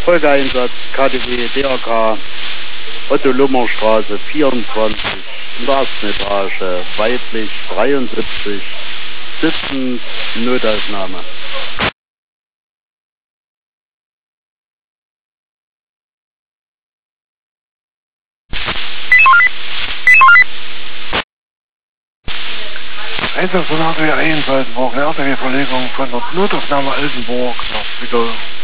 Folgeeinsatz KDW DRK Otto Lummerstraße 24 in der ersten Etage, weiblich 73, sitzend, Notaufnahme. Einsatz von RTW 1 Altenburg, eine RTW-Verlegung von der Notaufnahme Altenburg nach Wickel.